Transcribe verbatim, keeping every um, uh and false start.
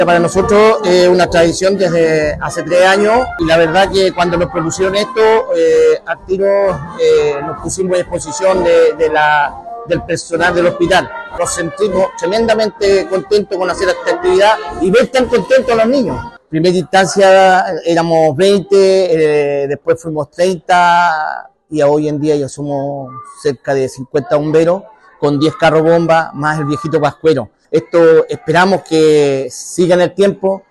Para nosotros es una tradición desde hace tres años y la verdad que cuando nos propusieron esto, eh, al tiro eh, nos pusimos a disposición de, de la, del personal del hospital. Nos sentimos tremendamente contentos con hacer esta actividad y ver tan contentos a los niños. En primera instancia éramos veinte, eh, después fuimos treinta y hoy en día ya somos cerca de cincuenta bomberos con diez carros bomba más el viejito pascuero. Esto esperamos que siga en el tiempo.